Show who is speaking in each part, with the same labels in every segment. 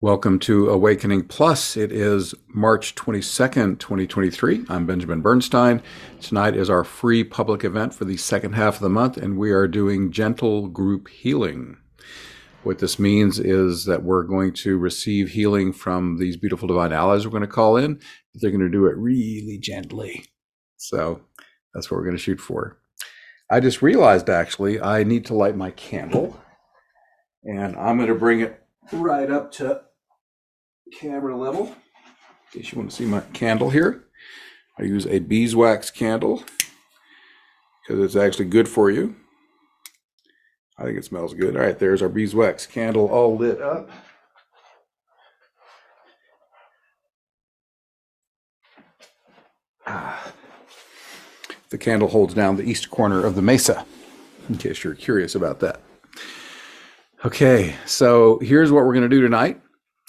Speaker 1: Welcome to Awakening Plus. It is March 22nd, 2023. I'm Benjamin Bernstein. Tonight is our free public event for the second half of the month, and we are doing gentle group healing. What this means is that we're going to receive healing from these beautiful divine allies we're going to call in. But they're going to do it really gently. So that's what we're going to shoot for. I just realized, actually, I need to light my candle, and I'm going to bring it right up to camera level. In case you want to see my candle here, I use a beeswax candle because it's actually good for you. I think it smells good. All right, there's our beeswax candle all lit up. The candle holds down the east corner of the mesa, in case you're curious about that. Okay, so here's what we're going to do tonight.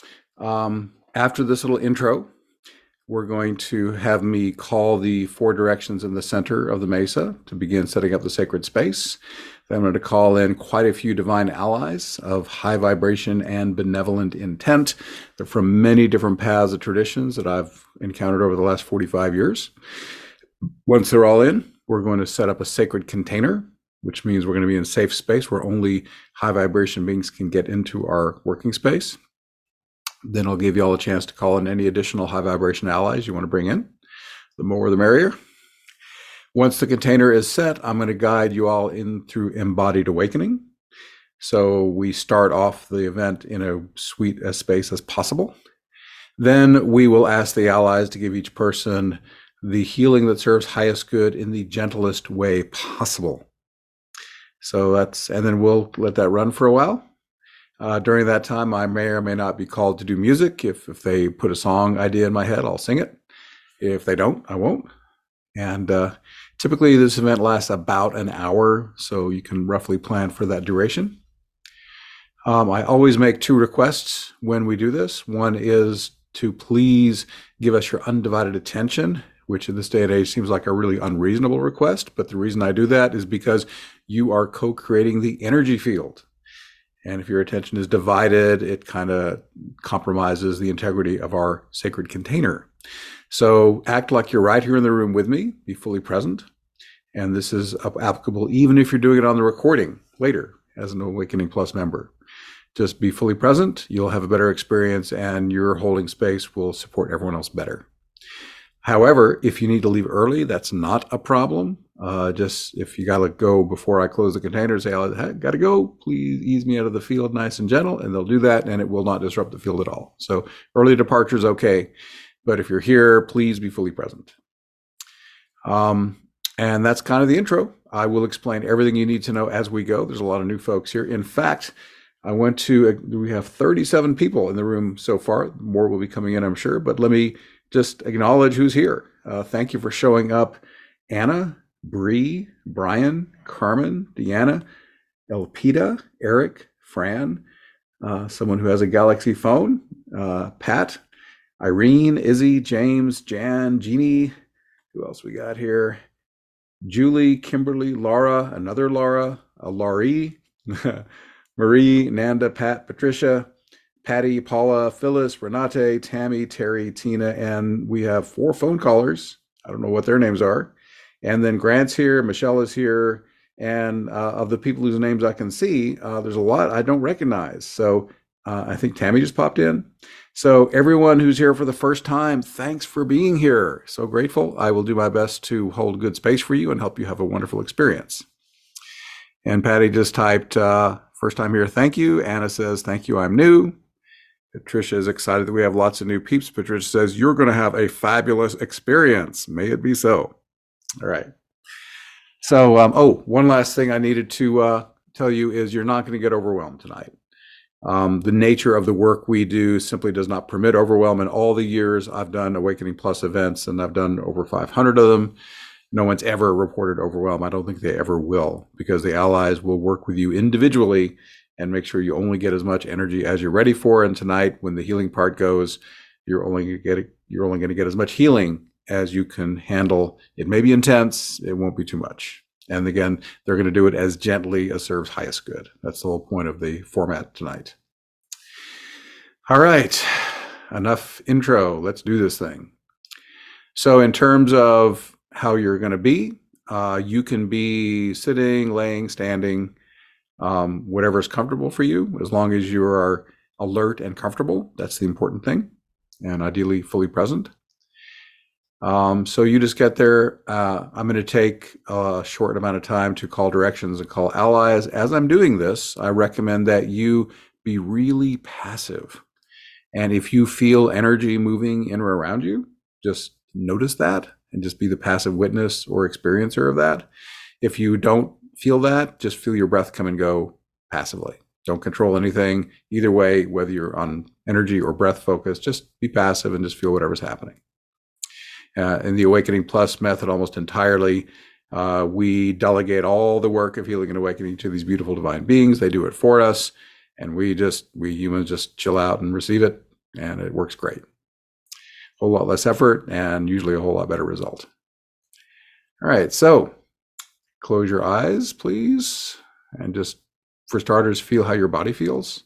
Speaker 1: After this little intro, we're going to have me call the four directions in the center of the mesa to begin setting up the sacred space. Then I'm going to call in quite a few divine allies of high vibration and benevolent intent. They're from many different paths of traditions that I've encountered over the last 45 years. Once they're all in, we're going to set up a sacred container, which means we're going to be in safe space where only high vibration beings can get into our working space. Then I'll give you all a chance to call in any additional high vibration allies you want to bring in. The more the merrier. Once the container is set, I'm going to guide you all in through embodied awakening. So we start off the event in a sweet space as possible. Then we will ask the allies to give each person the healing that serves highest good in the gentlest way possible. So and then we'll let that run for a while. During that time, I may or may not be called to do music. If they put a song idea in my head, I'll sing it. If they don't, I won't. And typically this event lasts about an hour, so you can roughly plan for that duration. I always make two requests when we do this. One is to please give us your undivided attention, which in this day and age seems like a really unreasonable request. But the reason I do that is because you are co-creating the energy field. And if your attention is divided, it kind of compromises the integrity of our sacred container. So act like you're right here in the room with me, be fully present. And this is applicable even if you're doing it on the recording later as an Awakening Plus member. Just be fully present, you'll have a better experience, and your holding space will support everyone else better. However, if you need to leave early, that's not a problem. Just if you got to go before I close the container, say, I got to go, please ease me out of the field nice and gentle, and they'll do that, and it will not disrupt the field at all. So early departure is okay, but if you're here, please be fully present. And that's kind of the intro. I will explain everything you need to know as we go. There's a lot of new folks here. In fact, we have 37 people in the room so far. More will be coming in, I'm sure, but let me just acknowledge who's here. Thank you for showing up. Anna, Bree, Brian, Carmen, Deanna, Elpida, Eric, Fran, someone who has a Galaxy phone, Pat, Irene, Izzy, James, Jan, Jeannie, who else we got here? Julie, Kimberly, Laura, another Laura, Laurie, Marie, Nanda, Pat, Patricia, Patty, Paula, Phyllis, Renate, Tammy, Terry, Tina, and we have 4 phone callers. I don't know what their names are. And then Grant's here, Michelle is here, and of the people whose names I can see, there's a lot I don't recognize. So I think Tammy just popped in. So everyone who's here for the first time, thanks for being here. So grateful. I will do my best to hold good space for you and help you have a wonderful experience. And Patty just typed, first time here, thank you. Anna says, thank you, I'm new. Patricia is excited that we have lots of new peeps. Patricia says, you're going to have a fabulous experience. May it be so. All right. So, one last thing I needed to tell you is you're not going to get overwhelmed tonight. The nature of the work we do simply does not permit overwhelm. In all the years I've done Awakening Plus events, and I've done over 500 of them, no one's ever reported overwhelm. I don't think they ever will, because the allies will work with you individually and make sure you only get as much energy as you're ready for. And tonight, when the healing part goes, you're only going to get as much healing as you can handle. It may be intense, it won't be too much. And again, they're going to do it as gently as serves highest good. That's the whole point of the format tonight. All right, enough intro. Let's do this thing. So in terms of how you're going to be, you can be sitting, laying, standing, whatever is comfortable for you, as long as you are alert and comfortable. That's the important thing, and ideally fully present. So you just get there. I'm going to take a short amount of time to call directions and call allies. As I'm doing this, I recommend that you be really passive. And if you feel energy moving in or around you, just notice that and just be the passive witness or experiencer of that. If you don't feel that, just feel your breath come and go passively. Don't control anything. Either way, whether you're on energy or breath focus, just be passive and just feel whatever's happening. In the Awakening Plus method, almost entirely, we delegate all the work of healing and awakening to these beautiful divine beings. They do it for us, and we humans just chill out and receive it, and it works great. A whole lot less effort and usually a whole lot better result. All right, so close your eyes, please, and just, for starters, feel how your body feels.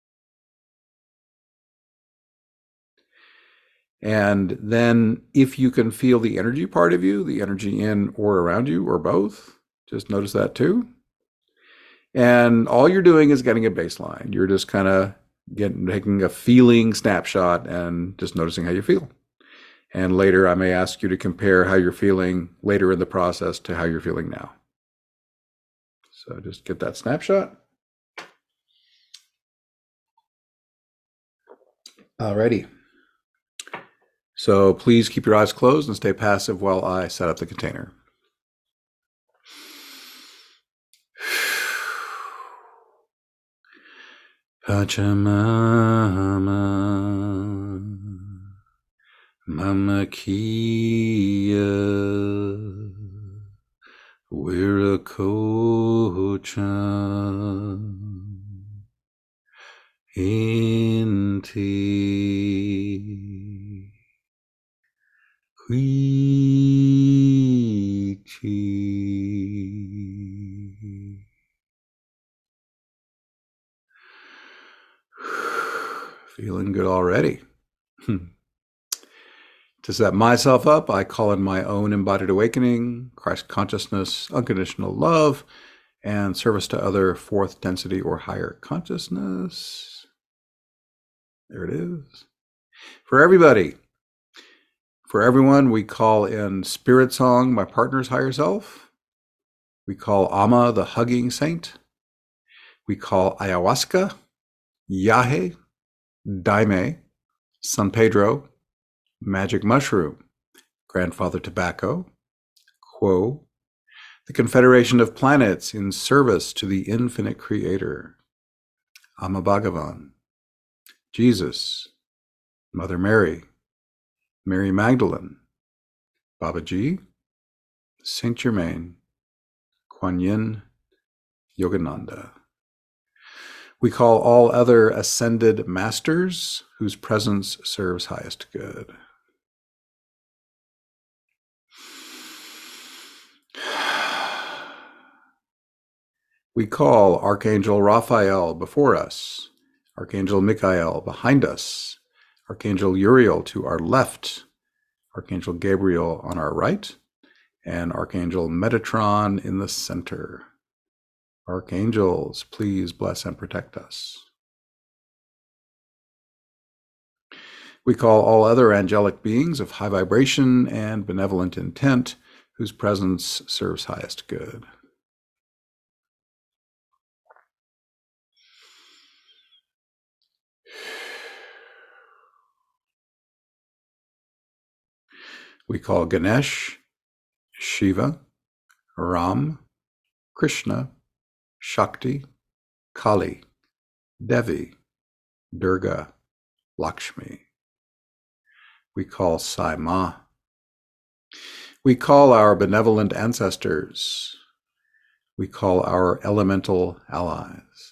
Speaker 1: And then if you can feel the energy part of you, the energy in or around you or both, just notice that too. And all you're doing is getting a baseline. You're just kind of taking a feeling snapshot and just noticing how you feel. And later I may ask you to compare how you're feeling later in the process to how you're feeling now. So just get that snapshot. Alrighty. So please keep your eyes closed and stay passive while I set up the container. Pachamama, Mama Kia, Wiracocha, Inti, Huichi. Feeling good already. To set myself up, I call in my own embodied awakening, Christ consciousness, unconditional love, and service to other fourth density or higher consciousness. There it is. For everybody, for everyone, we call in Spirit Song, my partner's higher self. We call Amma, the hugging saint. We call Ayahuasca, Yahe, Daime, San Pedro, Magic Mushroom, Grandfather Tobacco, Quo, the Confederation of Planets in service to the infinite creator, Amma Bhagavan, Jesus, Mother Mary, Mary Magdalene, Babaji, Saint Germain, Kuan Yin, Yogananda. We call all other ascended masters whose presence serves highest good. We call Archangel Raphael before us, Archangel Michael behind us, Archangel Uriel to our left, Archangel Gabriel on our right, and Archangel Metatron in the center. Archangels, please bless and protect us. We call all other angelic beings of high vibration and benevolent intent whose presence serves highest good. We call Ganesh, Shiva, Ram, Krishna, Shakti, Kali, Devi, Durga, Lakshmi. We call Sai Ma. We call our benevolent ancestors. We call our elemental allies.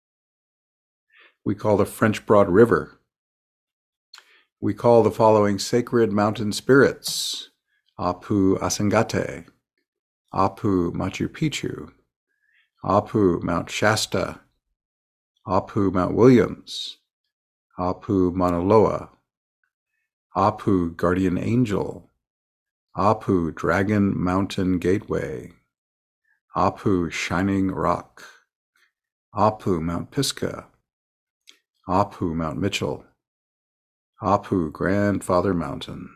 Speaker 1: We call the French Broad River. We call the following sacred mountain spirits: Apu Asangate, Apu Machu Picchu, Apu Mount Shasta, Apu Mount Williams, Apu Mauna Apu Guardian Angel, Apu Dragon Mountain Gateway, Apu Shining Rock, Apu Mount Pisgah, Apu Mount Mitchell, Apu Grandfather Mountain.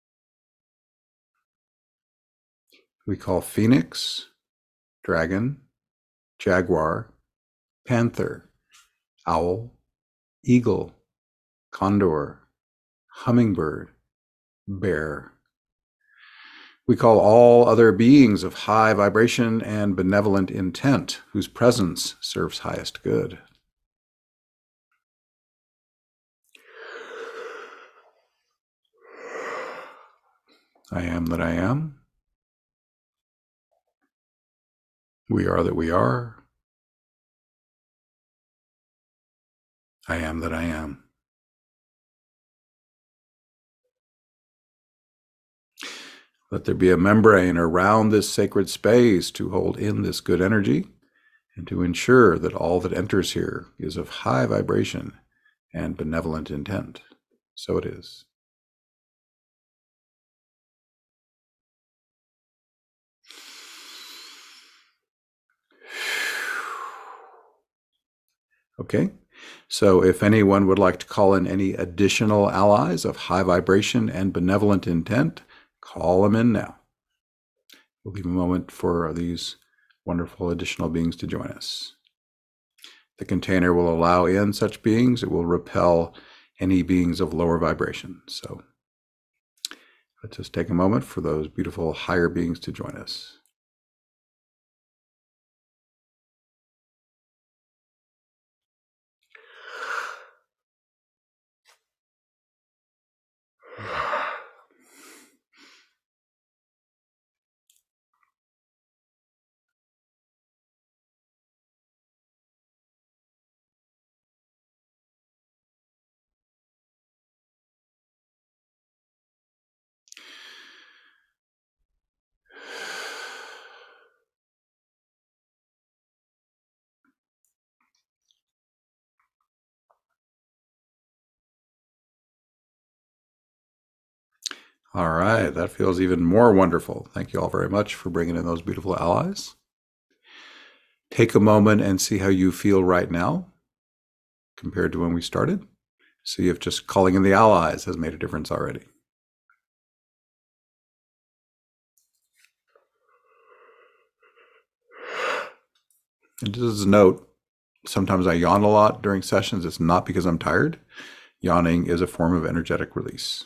Speaker 1: We call Phoenix, Dragon, Jaguar, Panther, Owl, Eagle, Condor, Hummingbird, Bear. We call all other beings of high vibration and benevolent intent, whose presence serves highest good. I am that I am. We are that we are. I am that I am. Let there be a membrane around this sacred space to hold in this good energy and to ensure that all that enters here is of high vibration and benevolent intent. So it is. Okay, so if anyone would like to call in any additional allies of high vibration and benevolent intent, call them in now. We'll leave a moment for these wonderful additional beings to join us. The container will allow in such beings. It will repel any beings of lower vibration. So let's just take a moment for those beautiful higher beings to join us. All right, that feels even more wonderful. Thank you all very much for bringing in those beautiful allies. Take a moment and see how you feel right now compared to when we started. See if just calling in the allies has made a difference already. And just as a note, sometimes I yawn a lot during sessions. It's not because I'm tired. Yawning is a form of energetic release.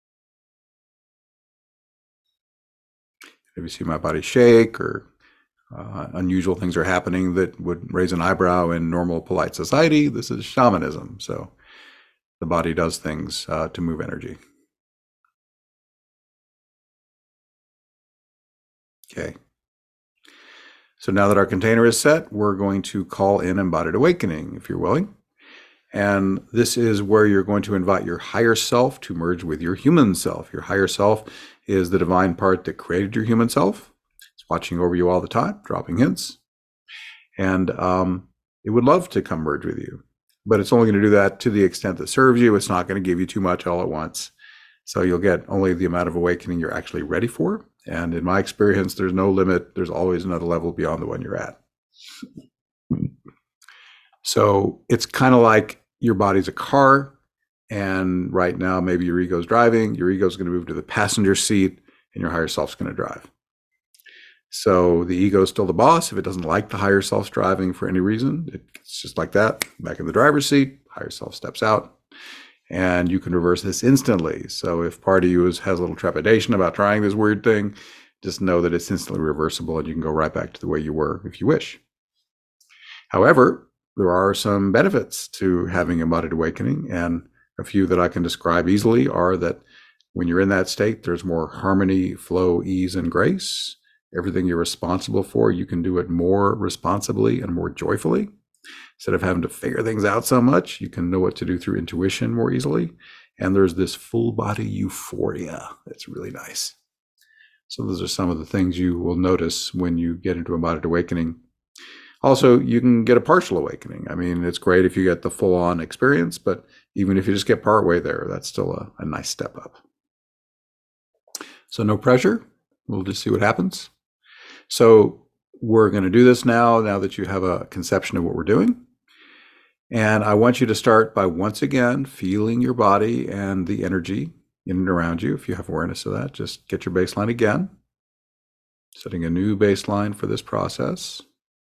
Speaker 1: If you see my body shake or unusual things are happening that would raise an eyebrow in normal, polite society, this is shamanism. So the body does things to move energy. Okay. So now that our container is set, we're going to call in embodied awakening, if you're willing. And this is where you're going to invite your higher self to merge with your human self. Your higher self is the divine part that created your human self. It's watching over you all the time, dropping hints. And it would love to come merge with you. But it's only going to do that to the extent that serves you. It's not going to give you too much all at once. So you'll get only the amount of awakening you're actually ready for. And in my experience, there's no limit. There's always another level beyond the one you're at. So it's kind of like your body's a car, and right now maybe your ego's driving. Your ego's going to move to the passenger seat, and your higher self's going to drive. So the ego is still the boss. If it doesn't like the higher self's driving for any reason, it's just like that. Back in the driver's seat, higher self steps out, and you can reverse this instantly. So if part of you has a little trepidation about trying this weird thing, just know that it's instantly reversible, and you can go right back to the way you were if you wish. However, there are some benefits to having embodied awakening, and a few that I can describe easily are that when you're in that state, there's more harmony, flow, ease, and grace. Everything you're responsible for, you can do it more responsibly and more joyfully. Instead of having to figure things out so much, you can know what to do through intuition more easily. And there's this full body euphoria that's really nice. So those are some of the things you will notice when you get into embodied awakening. Also, you can get a partial awakening. I mean, it's great if you get the full-on experience, but even if you just get part way there, that's still a nice step up. So no pressure. We'll just see what happens. So we're going to do this now that you have a conception of what we're doing. And I want you to start by once again feeling your body and the energy in and around you. If you have awareness of that, just get your baseline again, setting a new baseline for this process.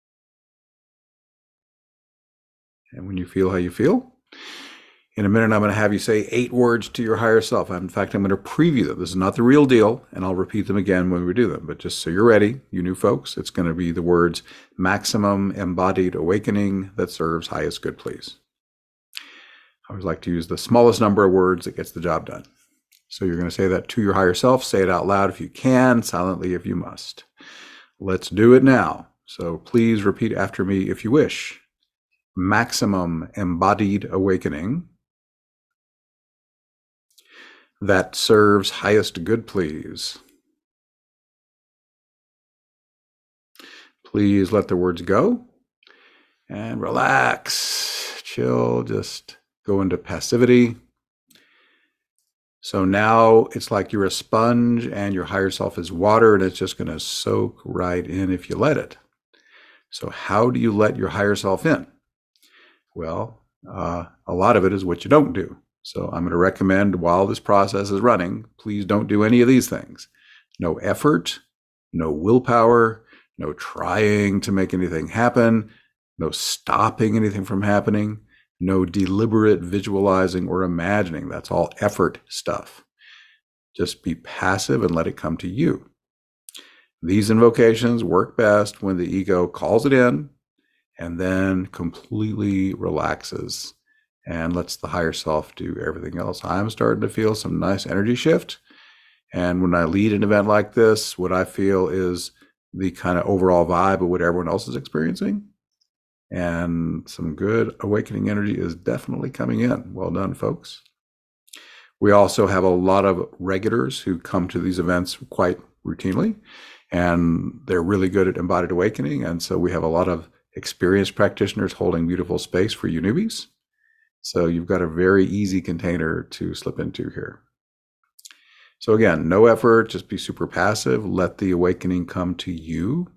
Speaker 1: And when you feel how you feel, in a minute, I'm going to have you say 8 words to your higher self. In fact, I'm going to preview them. This is not the real deal, and I'll repeat them again when we do them. But just so you're ready, you new folks, it's going to be the words maximum embodied awakening that serves highest good, please. I always like to use the smallest number of words that gets the job done. So you're going to say that to your higher self. Say it out loud if you can, silently if you must. Let's do it now. So please repeat after me if you wish. Maximum embodied awakening that serves highest good, please. Please let the words go and relax, chill, just go into passivity. So now it's like you're a sponge and your higher self is water, and it's just going to soak right in if you let it. So how do you let your higher self in? Well, a lot of it is what you don't do. So I'm going to recommend while this process is running, please don't do any of these things. No effort, no willpower, no trying to make anything happen, no stopping anything from happening, no deliberate visualizing or imagining. That's all effort stuff. Just be passive and let it come to you. These invocations work best when the ego calls it in and then completely relaxes and lets the higher self do everything else. I'm starting to feel some nice energy shift. And when I lead an event like this, what I feel is the kind of overall vibe of what everyone else is experiencing. And some good awakening energy is definitely coming in. Well done, folks. We also have a lot of regulars who come to these events quite routinely, and they're really good at embodied awakening. And so we have a lot of experienced practitioners holding beautiful space for you newbies. So you've got a very easy container to slip into here. So again, no effort, just be super passive. Let the awakening come to you.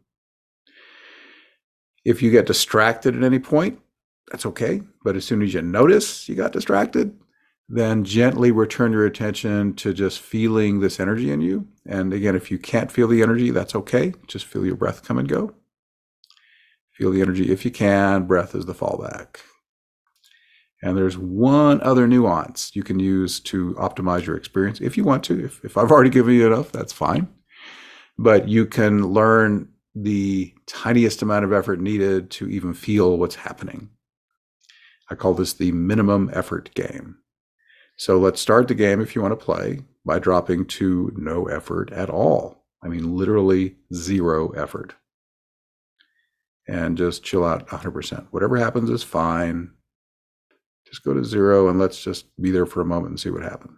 Speaker 1: If you get distracted at any point, that's okay. But as soon as you notice you got distracted, then gently return your attention to just feeling this energy in you. And again, if you can't feel the energy, that's okay. Just feel your breath come and go. Feel the energy if you can. Breath is the fallback. And there's one other nuance you can use to optimize your experience if you want to. If I've already given you enough, that's fine. But you can learn the tiniest amount of effort needed to even feel what's happening. I call this the minimum effort game. So let's start the game if you want to play by dropping to no effort at all. I mean, literally 0 effort. And just chill out 100%. Whatever happens is fine. Just go to 0 and let's just be there for a moment and see what happens.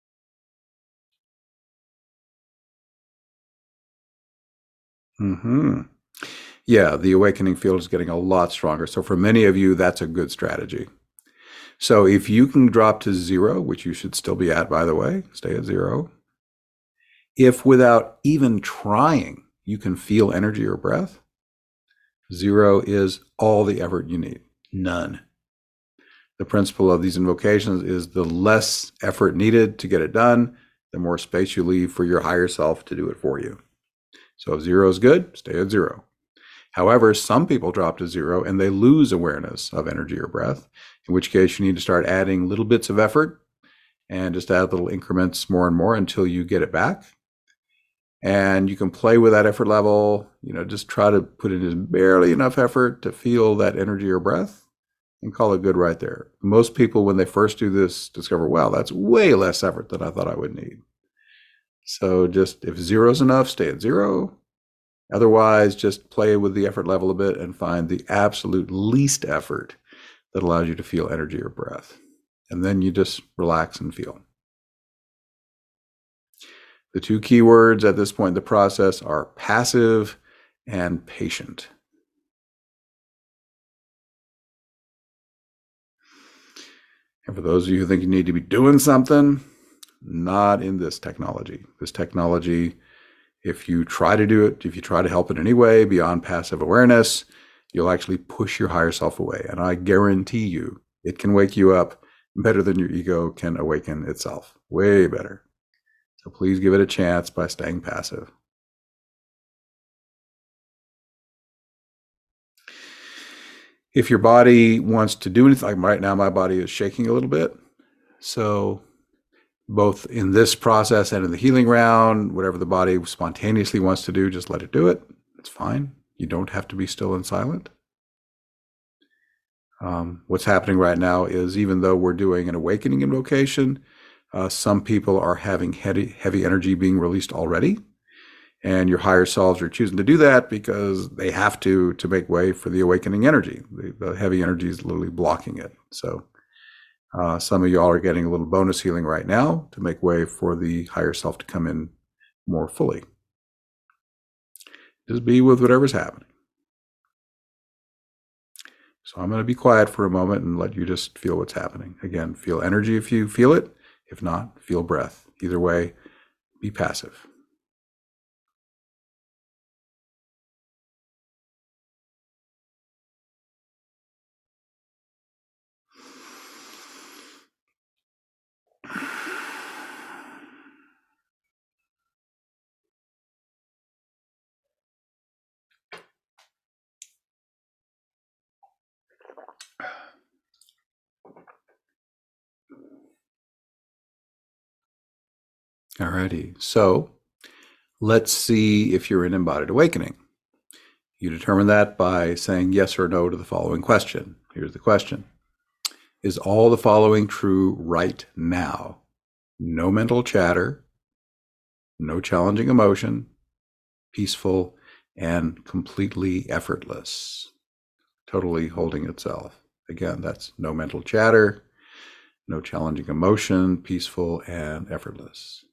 Speaker 1: Yeah, the awakening field is getting a lot stronger. So for many of you, that's a good strategy. So if you can drop to 0, which you should still be at, by the way, stay at 0. If without even trying, you can feel energy or breath, 0 is all the effort you need, none. The principle of these invocations is the less effort needed to get it done, the more space you leave for your higher self to do it for you. So if 0 is good, stay at 0. However, some people drop to 0 and they lose awareness of energy or breath, in which case you need to start adding little bits of effort and just add little increments more and more until you get it back. And you can play with that effort level, just try to put in just barely enough effort to feel that energy or breath and call it good right there. Most people, when they first do this, discover, wow, that's way less effort than I thought I would need. So just if 0 is enough, stay at 0. Otherwise, just play with the effort level a bit and find the absolute least effort that allows you to feel energy or breath. And then you just relax and feel. The 2 key words at this point in the process are passive and patient. And for those of you who think you need to be doing something, not in this technology. This technology, if you try to do it, if you try to help in any way beyond passive awareness, you'll actually push your higher self away. And I guarantee you, it can wake you up better than your ego can awaken itself. Way better. So please give it a chance by staying passive. If your body wants to do anything, like right now, my body is shaking a little bit. So both in this process and in the healing round, whatever the body spontaneously wants to do, just let it do it. It's fine. You don't have to be still and silent. What's happening right now is, even though we're doing an awakening invocation, some people are having heavy energy being released already. And your higher selves are choosing to do that because they have to make way for the awakening energy. The heavy energy is literally blocking it. So some of y'all are getting a little bonus healing right now to make way for the higher self to come in more fully. Just be with whatever's happening. So I'm going to be quiet for a moment and let you just feel what's happening. Again, feel energy if you feel it. If not, feel breath. Either way, be passive. Alrighty, so let's see if you're in embodied awakening. You determine that by saying yes or no to the following question. Here's the question. Is all the following true right now? No mental chatter, no challenging emotion, peaceful, and completely effortless. Totally holding itself. Again, that's no mental chatter, no challenging emotion, peaceful, and effortless.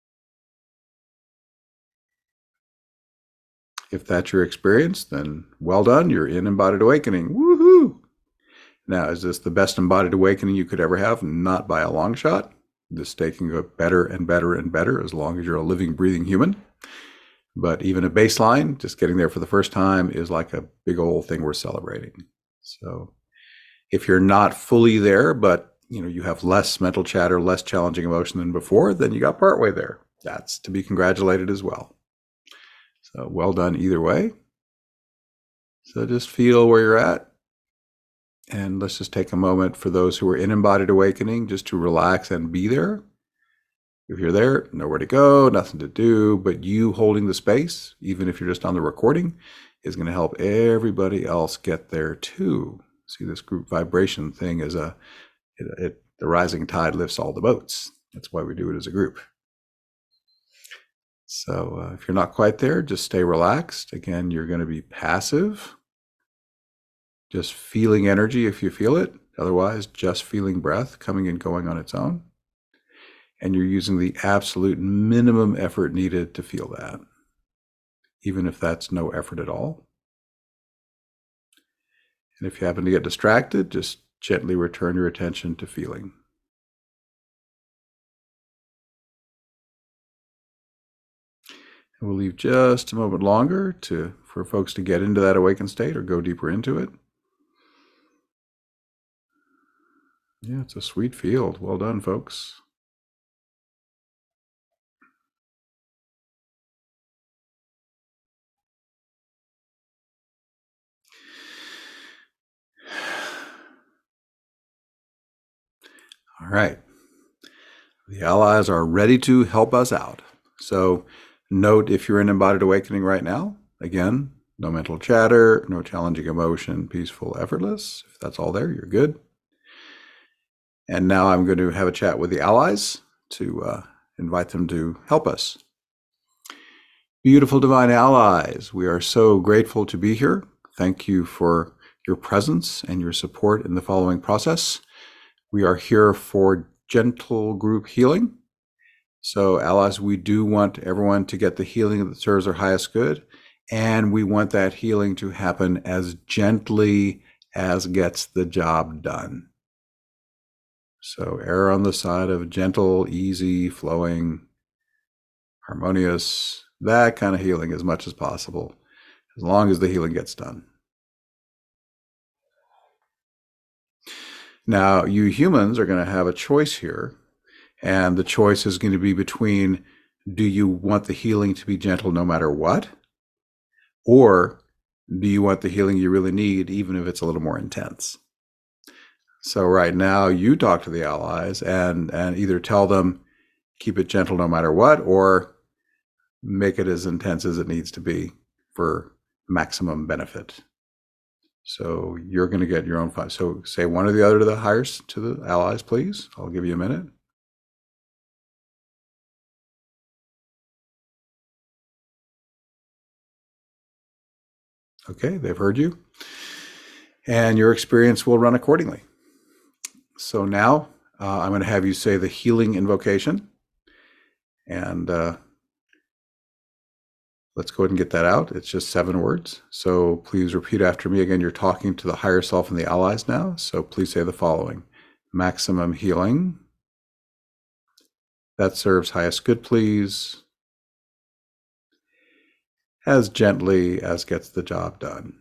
Speaker 1: If that's your experience, then well done. You're in embodied awakening. Woohoo! Now, is this the best embodied awakening you could ever have? Not by a long shot. This day can go better and better and better as long as you're a living, breathing human. But even a baseline, just getting there for the first time, is like a big old thing we're celebrating. So if you're not fully there, but you have less mental chatter, less challenging emotion than before, then you got partway there. That's to be congratulated as well. So well done either way. So just feel where you're at. And let's just take a moment for those who are in embodied awakening just to relax and be there. If you're there, nowhere to go, nothing to do, but you holding the space, even if you're just on the recording, is going to help everybody else get there too. See, this group vibration thing is the rising tide lifts all the boats. That's why we do it as a group. So if you're not quite there, just stay relaxed. Again, you're going to be passive, just feeling energy if you feel it. Otherwise, just feeling breath coming and going on its own. And you're using the absolute minimum effort needed to feel that, even if that's no effort at all. And if you happen to get distracted, just gently return your attention to feeling. And we'll leave just a moment longer for folks to get into that awakened state or go deeper into it. Yeah, it's a sweet field. Well done, folks. All right. The allies are ready to help us out. So note if you're in embodied awakening right now, again, no mental chatter, no challenging emotion, peaceful, effortless. If that's all there, you're good. And now I'm going to have a chat with the allies to invite them to help us. Beautiful divine allies, we are so grateful to be here. Thank you for your presence and your support in the following process. We are here for gentle group healing. So allies, we do want everyone to get the healing that serves our highest good. And we want that healing to happen as gently as gets the job done. So err on the side of gentle, easy, flowing, harmonious, that kind of healing as much as possible, as long as the healing gets done. Now, you humans are going to have a choice here, and the choice is going to be between, do you want the healing to be gentle no matter what? Or do you want the healing you really need, even if it's a little more intense? So right now you talk to the allies and either tell them, keep it gentle no matter what, or make it as intense as it needs to be for maximum benefit. So you're going to get your own fun. So say one or the other to the allies, please. I'll give you a minute. Okay, they've heard you. And your experience will run accordingly. So now I'm going to have you say the healing invocation. And let's go ahead and get that out. It's just 7 words. So please repeat after me. Again, you're talking to the higher self and the allies now. So please say the following: maximum healing that serves highest good, please, as gently as gets the job done.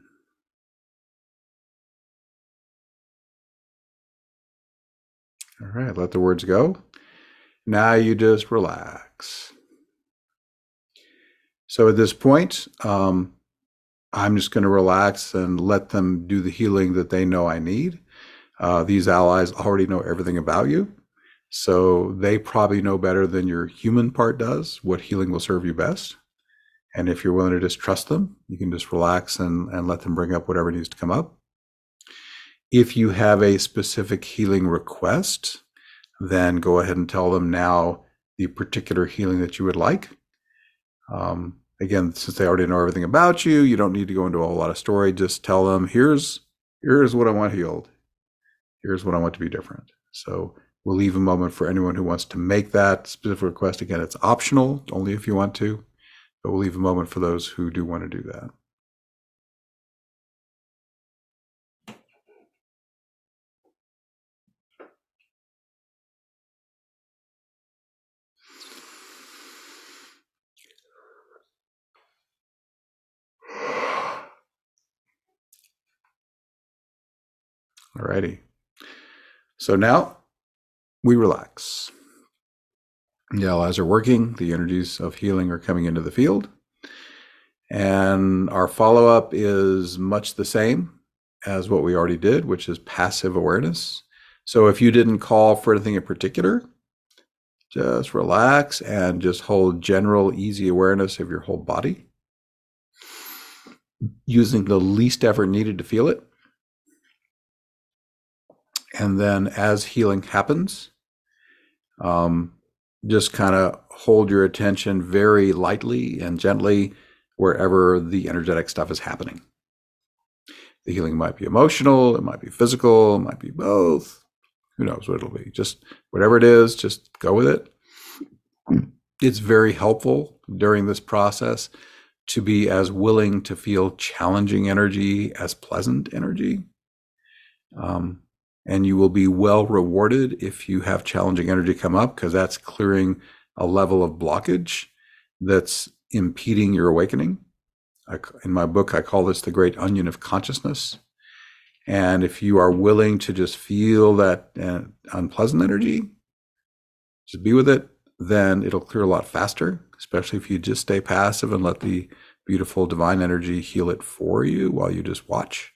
Speaker 1: All right, let the words go. Now you just relax. So at this point, I'm just going to relax and let them do the healing that they know I need. These allies already know everything about you, so they probably know better than your human part does what healing will serve you best. And if you're willing to just trust them, you can just relax and let them bring up whatever needs to come up. If you have a specific healing request, then go ahead and tell them now the particular healing that you would like. Again, since they already know everything about you, you don't need to go into a whole lot of story. Just tell them, here's what I want healed. Here's what I want to be different. So we'll leave a moment for anyone who wants to make that specific request. Again, it's optional, only if you want to, but we'll leave a moment for those who do want to do that. Alrighty. So now we relax. The allies are working. The energies of healing are coming into the field. And our follow-up is much the same as what we already did, which is passive awareness. So if you didn't call for anything in particular, just relax and just hold general, easy awareness of your whole body, using the least effort needed to feel it. And then as healing happens, just kind of hold your attention very lightly and gently wherever the energetic stuff is happening. The healing might be emotional, it might be physical, it might be both. Who knows what it'll be? Just whatever it is, just go with it. It's very helpful during this process to be as willing to feel challenging energy as pleasant energy. And you will be well rewarded if you have challenging energy come up, because that's clearing a level of blockage that's impeding your awakening. In my book, I call this the great onion of consciousness. And if you are willing to just feel that unpleasant energy, just be with it, then it'll clear a lot faster, especially if you just stay passive and let the beautiful divine energy heal it for you while you just watch.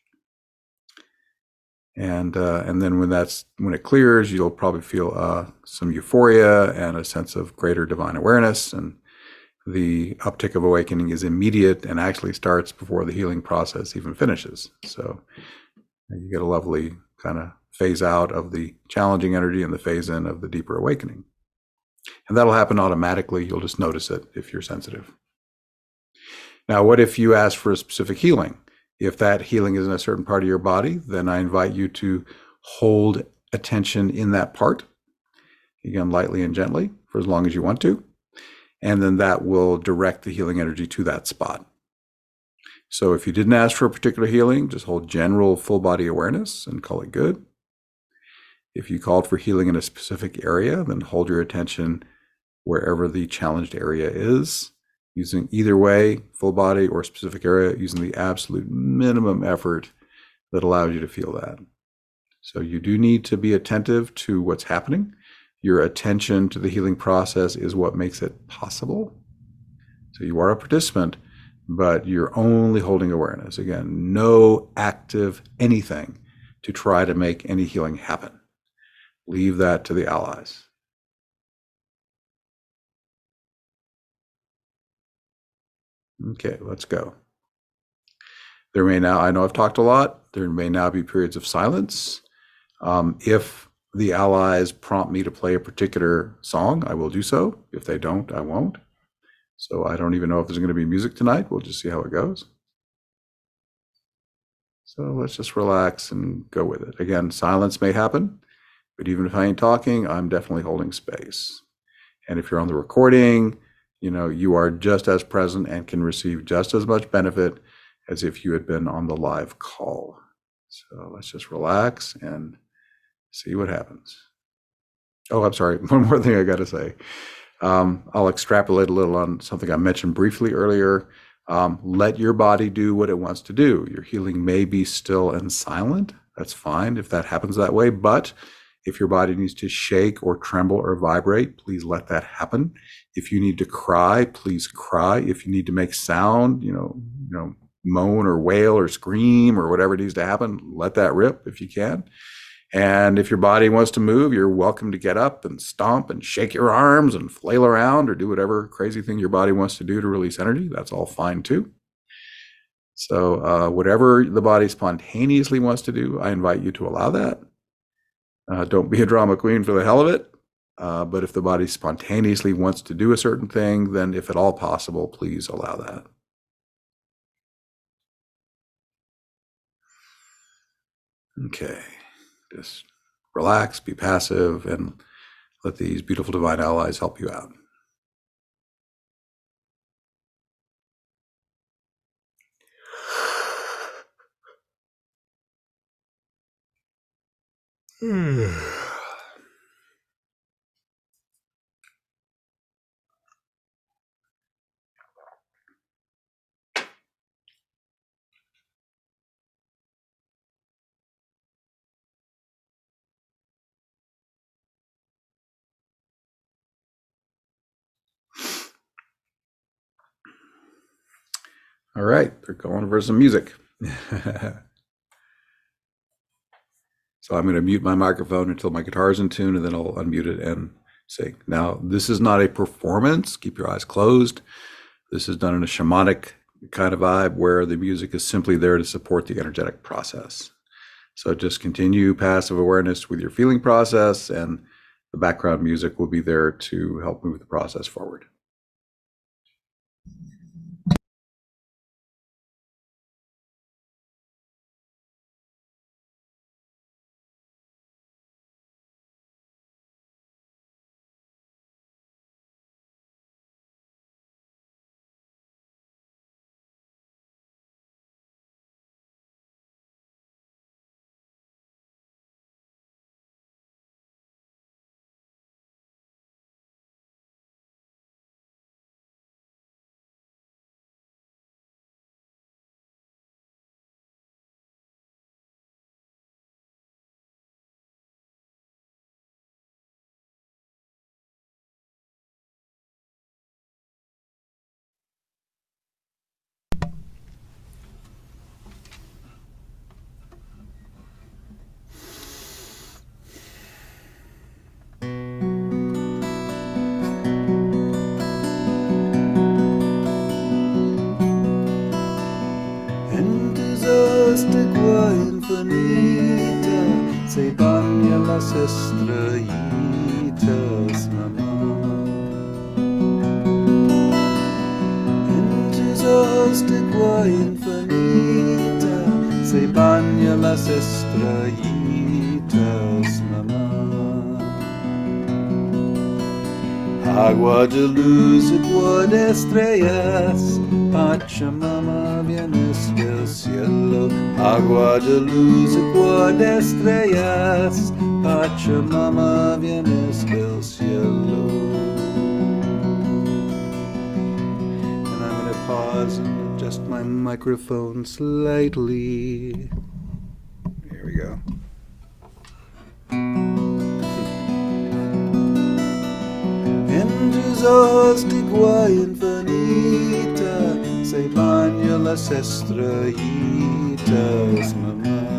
Speaker 1: And then when it clears, you'll probably feel some euphoria and a sense of greater divine awareness, and the uptick of awakening is immediate and actually starts before the healing process even finishes. So you get a lovely kind of phase out of the challenging energy and the phase in of the deeper awakening. And that'll happen automatically. You'll just notice it if you're sensitive. Now, what if you ask for a specific healing? If that healing is in a certain part of your body, then I invite you to hold attention in that part, again, lightly and gently, for as long as you want to. And then that will direct the healing energy to that spot. So if you didn't ask for a particular healing, just hold general full body awareness and call it good. If you called for healing in a specific area, then hold your attention wherever the challenged area is, using either way, full body or specific area, using the absolute minimum effort that allows you to feel that. So you do need to be attentive to what's happening. Your attention to the healing process is what makes it possible. So you are a participant, but you're only holding awareness. Again, no active anything to try to make any healing happen. Leave that to the allies. Okay, let's go. There may now, I know I've talked a lot, there may now be periods of silence. If the allies prompt me to play a particular song, I will do so. If they don't, I won't. So I don't even know if there's going to be music tonight. We'll just see how it goes. So let's just relax and go with it. Again, silence may happen, but even if I ain't talking, I'm definitely holding space. And if you're on the recording, you are just as present and can receive just as much benefit as if you had been on the live call. So let's just relax and see what happens. Oh, I'm sorry. One more thing I got to say. I'll extrapolate a little on something I mentioned briefly earlier. Let your body do what it wants to do. Your healing may be still and silent. That's fine if that happens that way. But if your body needs to shake or tremble or vibrate, please let that happen. If you need to cry, please cry. If you need to make sound, moan or wail or scream or whatever needs to happen, let that rip if you can. And if your body wants to move, you're welcome to get up and stomp and shake your arms and flail around or do whatever crazy thing your body wants to do to release energy. That's all fine too. So whatever the body spontaneously wants to do, I invite you to allow that. Don't be a drama queen for the hell of it. But if the body spontaneously wants to do a certain thing, then if at all possible, please allow that. Okay, just relax, be passive, and let these beautiful divine allies help you out. All right, they're going for some music. So I'm going to mute my microphone until my guitar is in tune, and then I'll unmute it and sing. Now, this is not a performance. Keep your eyes closed. This is done in a shamanic kind of vibe where the music is simply there to support the energetic process. So just continue passive awareness with your feeling process, and the background music will be there to help move the process forward.
Speaker 2: Entusiastica infinita, sei bagna las estrellitas, mamá. Entusiastica infinita, sei bagna las estrellitas, mamá. Agua de luz, agua de estrellas, Pachamama vienes del cielo. Agua de luz, agua de estrellas, Pachamama vienes del cielo. And I'm going to pause and adjust my microphone slightly. There we go. En tus ojos de agua infinita se bañan las estrellitas, mamá.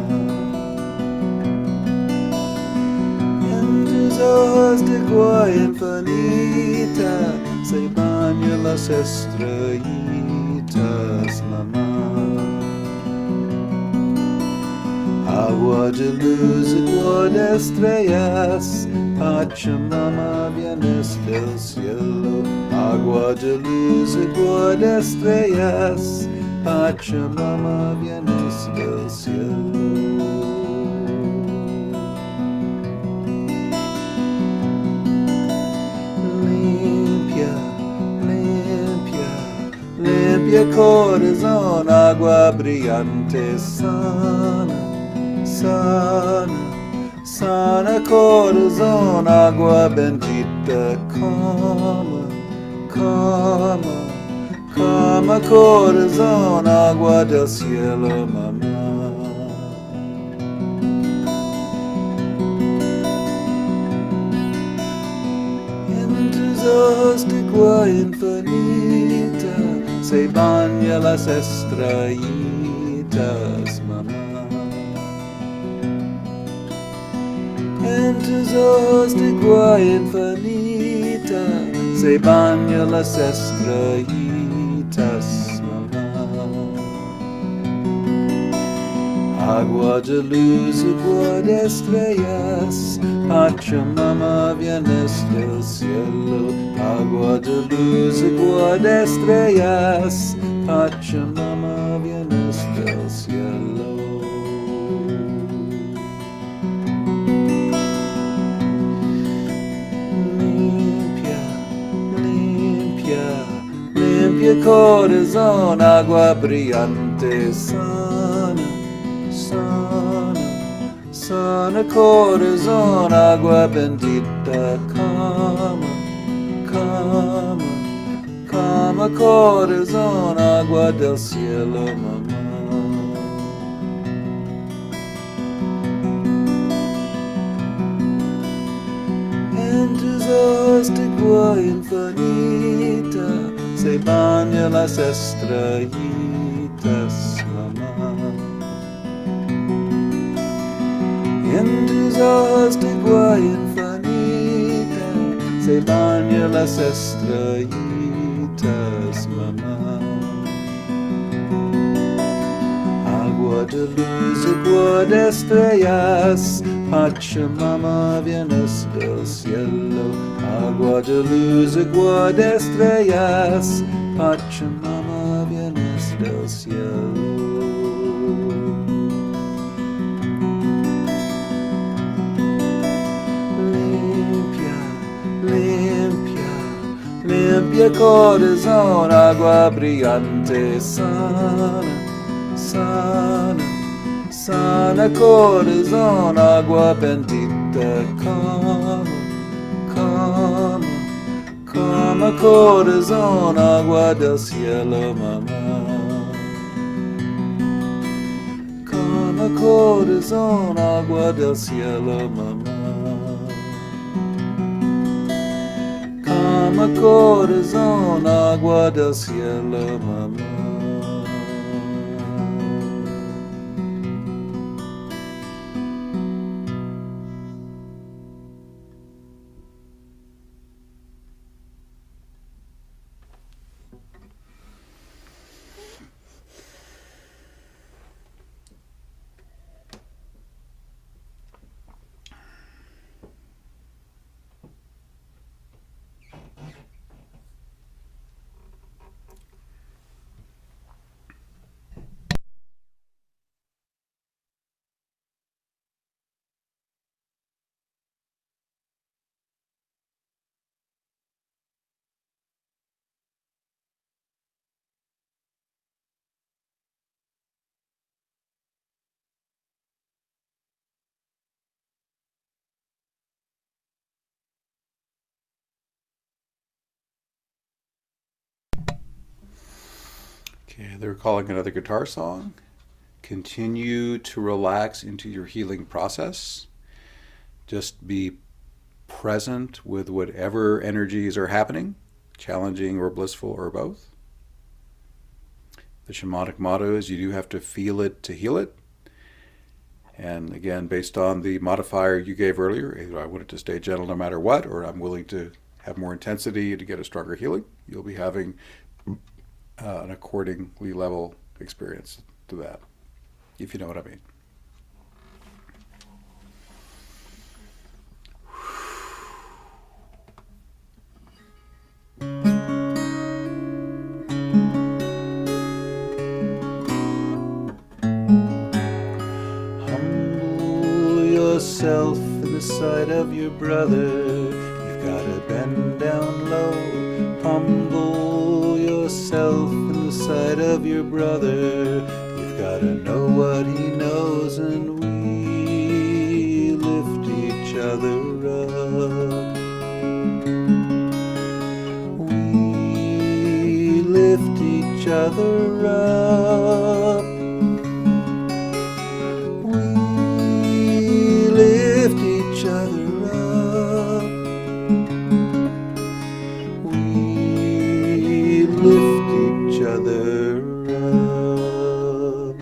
Speaker 2: En tus ojos de agua infinita se bañan las estrellitas, mamá. Agua de luz, agua de estrellas, Pachamama vienes del cielo. Agua de luz, agua de estrellas, Pachamama vienes del cielo. Limpia, limpia, limpia corazón, agua brillante, sana, sana, sana corazón, agua bendita, cama, cama, cama corazón, agua del cielo, mamá. En tus ojos de agua infinita se bañan las estrellitas, mamá. En tus ojos de agua infinita se bañan las estrellitas, mamá. Agua de luz, agua de estrellas, Pachamama vienes del cielo. Agua de luz, agua de estrellas, Pachamama vienes del cielo. Limpia corazón, agua brillante, sana, sana, sana corazón, agua bendita, cama, cama, cama corazón, agua del cielo, mamá. En tus ojos de agua infinita se bañan las estrellitas, mamá. En tus ojos de agua infinita se bañan las estrellitas, mamá. Agua de luz, agua de estrellas, Pachamama vienes del cielo. Agua de luz, agua de estrellas, Pachamama vienes del cielo. Limpia, limpia, limpia corazón, agua brillante, sana, sana, sana corazón, agua bendita, cama, cama, cama corazón, agua del cielo, mamá. Cama corazón, agua del cielo, mamá. Cama corazón, agua del cielo, mamá. Okay, they're calling another guitar song. Continue to relax into your healing process. Just be present with whatever energies are happening, challenging or blissful or both. The shamanic motto is you do have to feel it to heal it. And again, based on the modifier you gave earlier, either I want it to stay gentle no matter what, or I'm willing to have more intensity to get a stronger healing, you'll be having an accordingly level experience to that, if you know what I mean. Humble yourself in the sight of your brother. You've got to bend down low. Humble yourself in the sight of your brother. You've got to know what he knows, and we lift each other up. We lift each other up. We lift each other up. We lift each other up.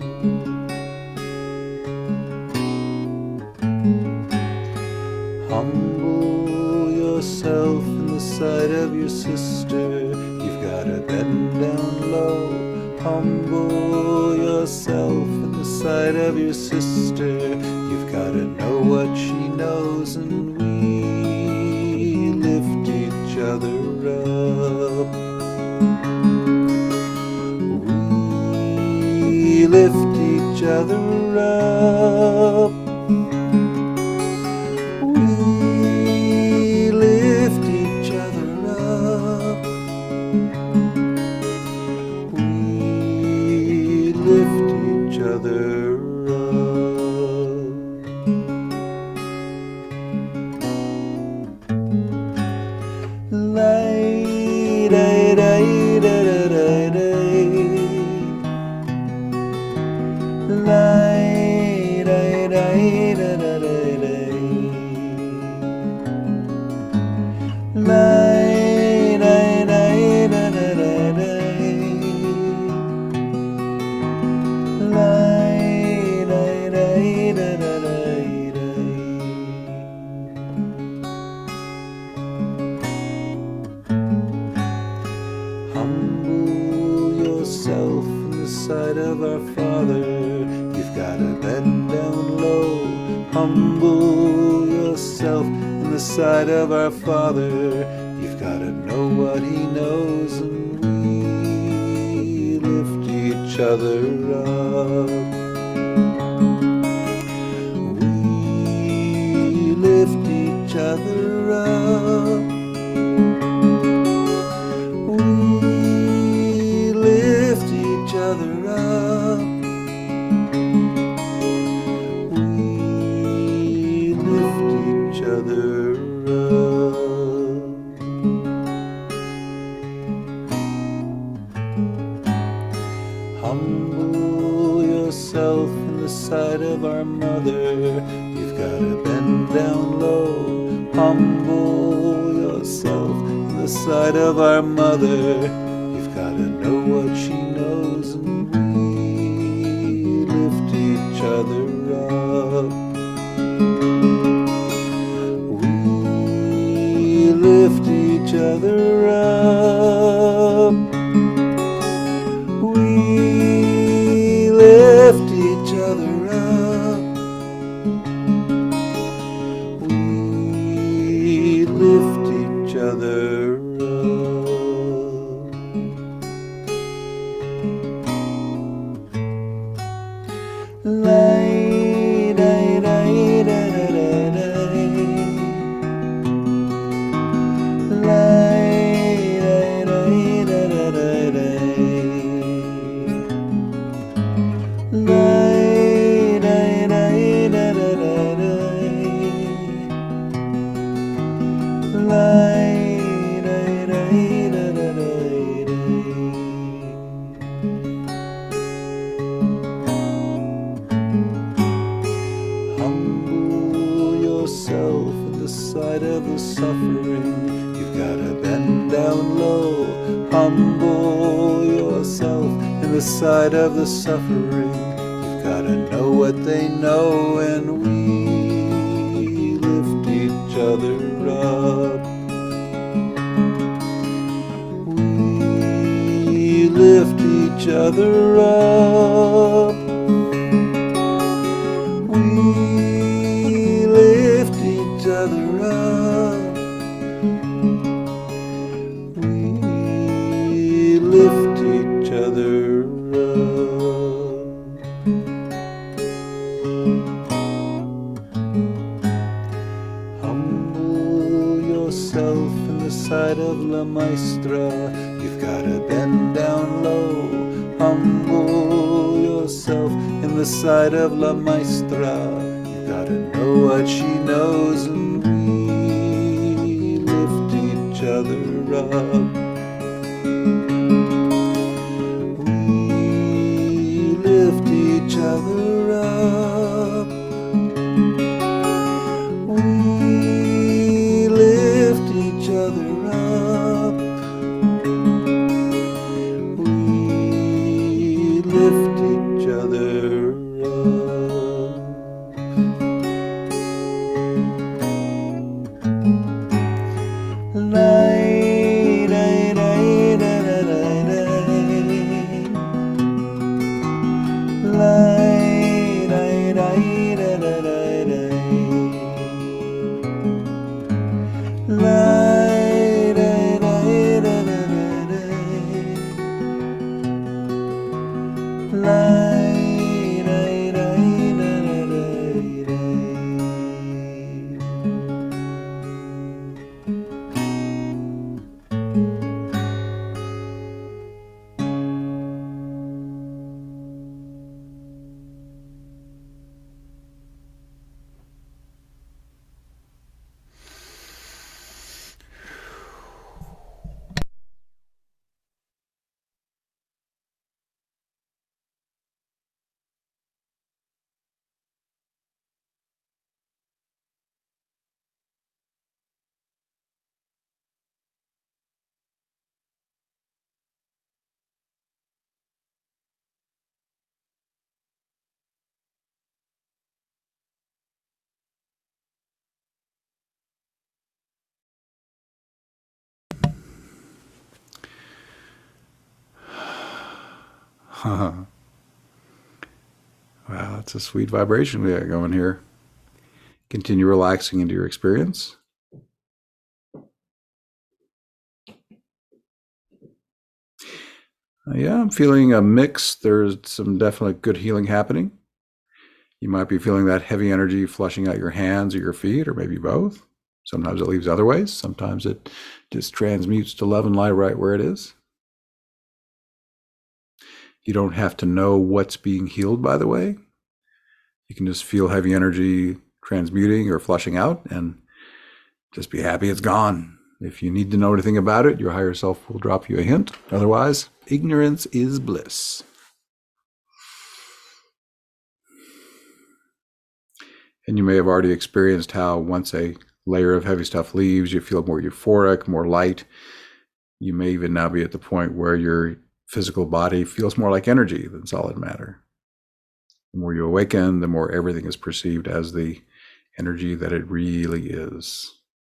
Speaker 2: Humble yourself in the sight of your sister. You've got to bend down low. Humble yourself in the sight of your sister. You've got to know what she knows, and we lift each other up. We lift each other up. We lift each other up. We lift each other up. Lay, day, day, day, day, day. Lay, day, day, day, day, day. Lay, day, day, day, day, day. Lay, day, day, day, day, day. Humble yourself in the sight of our Father. You've got to bend down low. Humble yourself in the sight of our Father. You've got to know what he knows, and we lift each other up. We lift each other up. We lift each other up. We lift each other up. Humble yourself in the sight of our mother. You've got to bend down low. Humble yourself in the sight of our mother. You've got to know what she knows, and we lift each other up. We lift each other up. We lift each other up. We lift each other up. Lay, day, day, day, day, day. Lay, day, day, day, day, day. Lay, day, day, day, day, day. Lay, day, day, down low. Humble yourself in the sight of the suffering. You've got to know what they know, and we lift each other up. We lift each other up. We lift each other up. We lift each other up. Humble yourself in the sight of La Maestra. You've gotta bend down low. Humble yourself in the sight of La Maestra. You gotta know what she knows, and we lift each other up. We lift each other up. We lift each other up. We lift each other up. Wow, that's a sweet vibration we got going here. Continue relaxing into your experience. Yeah, I'm feeling a mix. There's some definitely good healing happening. You might be feeling that heavy energy flushing out your hands or your feet, or maybe both. Sometimes it leaves other ways. Sometimes it just transmutes to love and light right where it is. You don't have to know what's being healed, by the way. You can just feel heavy energy transmuting or flushing out and just be happy it's gone. If you need to know anything about it, your higher self will drop you a hint. Otherwise, ignorance is bliss. And you may have already experienced how once a layer of heavy stuff leaves, you feel more euphoric, more light. You may even now be at the point where your physical body feels more like energy than solid matter. The more you awaken, the more everything is perceived as the energy that it really is.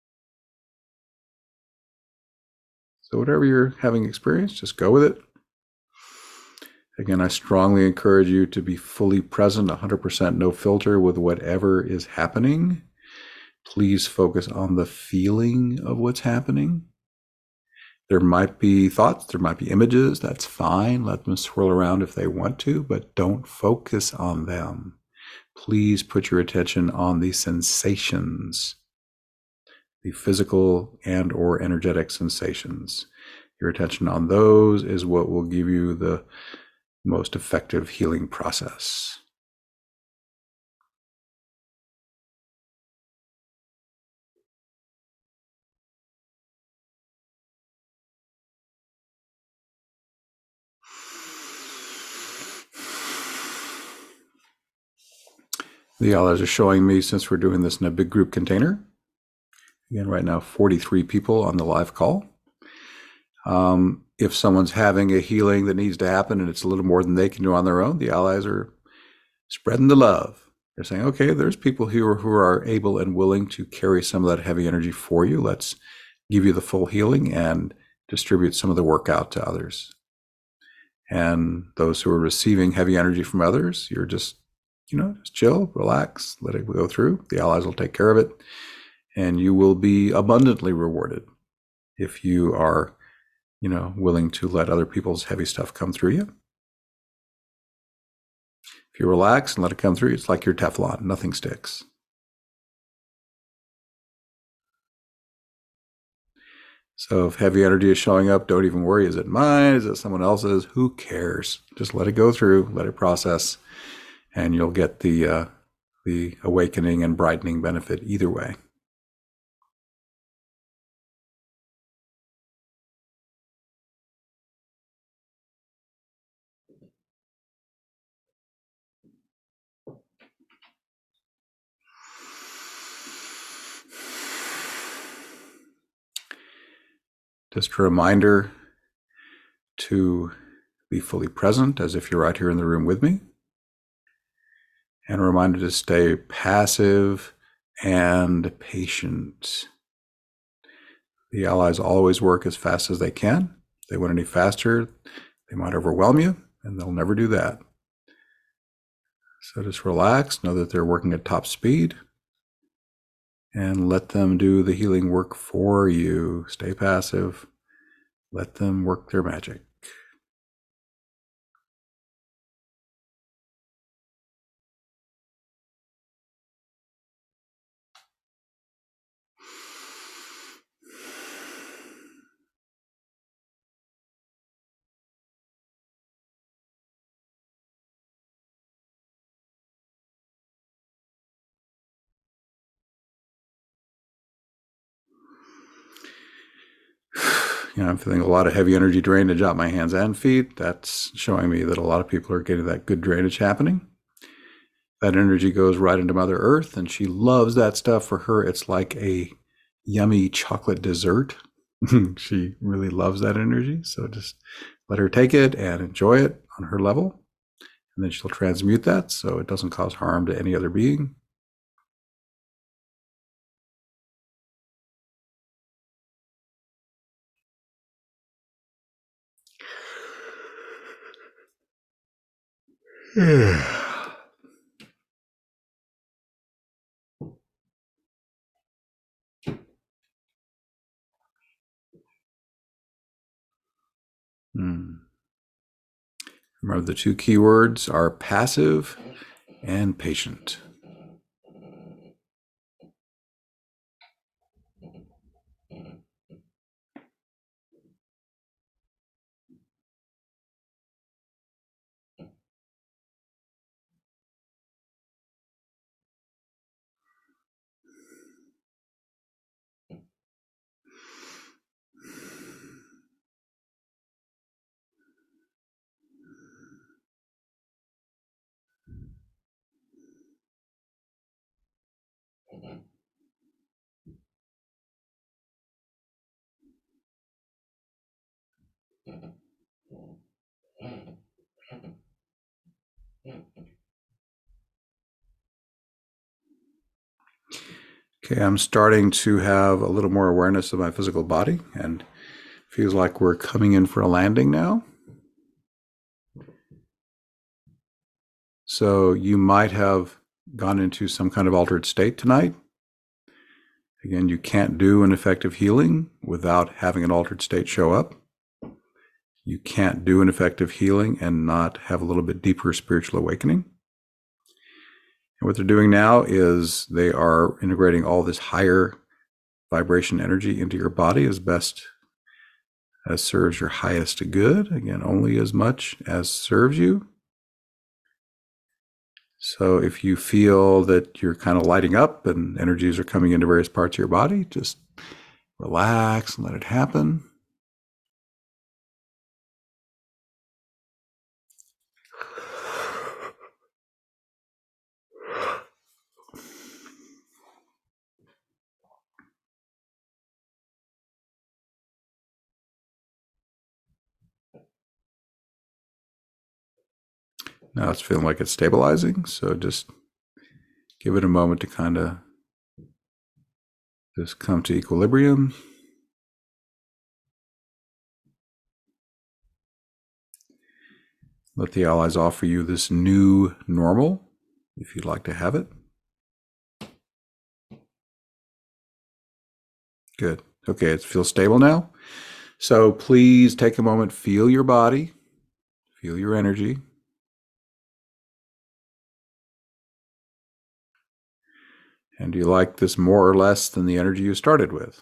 Speaker 2: So whatever you're having experienced, just go with it. Again, I strongly encourage you to be fully present, 100% no filter with whatever is happening. Please focus on the feeling of what's happening. There might be thoughts, there might be images, that's fine. Let them swirl around if they want to, but don't focus on them. Please put your attention on the sensations, the physical and or energetic sensations. Your attention on those is what will give you the most effective healing process. The others are showing me, since we're doing this in a big group container, again, right now, 43 people on the live call.
Speaker 1: If someone's having a healing that needs to happen and it's a little more than they can do on their own, the allies are spreading the love. They're saying, okay, there's people here who are able and willing to carry some of that heavy energy for you. Let's give you the full healing and distribute some of the work out to others. And those who are receiving heavy energy from others, you're just chill, relax, let it go through. The allies will take care of it. And you will be abundantly rewarded if you are, willing to let other people's heavy stuff come through you. If you relax and let it come through, it's like your Teflon, nothing sticks. So if heavy energy is showing up, don't even worry. Is it mine? Is it someone else's? Who cares? Just let it go through, let it process, and you'll get the awakening and brightening benefit either way. Just a reminder to be fully present as if you're right here in the room with me. And a reminder to stay passive and patient. The allies always work as fast as they can. If they went any faster, they might overwhelm you, and they'll never do that. So just relax, know that they're working at top speed, and let them do the healing work for you. Stay passive. Let them work their magic. I'm feeling a lot of heavy energy drainage out my hands and feet. That's showing me that a lot of people are getting that good drainage happening. That energy goes right into Mother Earth, and she loves that stuff. For her, it's like a yummy chocolate dessert. She really loves that energy. So just let her take it and enjoy it on her level. And then she'll transmute that so it doesn't cause harm to any other being. Remember, the two keywords are passive and patient. Okay, I'm starting to have a little more awareness of my physical body, and feels like we're coming in for a landing now. So you might have gone into some kind of altered state tonight. Again, you can't do an effective healing without having an altered state show up. You can't do an effective healing and not have a little bit deeper spiritual awakening. And what they're doing now is they are integrating all this higher vibration energy into your body as best as serves your highest good. Again, only as much as serves you. So if you feel that you're kind of lighting up and energies are coming into various parts of your body, just relax and let it happen. Now it's feeling like it's stabilizing, so just give it a moment to kind of just come to equilibrium. Let the allies offer you this new normal, if you'd like to have it. Good. Okay, it feels stable now. So please take a moment, feel your body, feel your energy. And do you like this more or less than the energy you started with?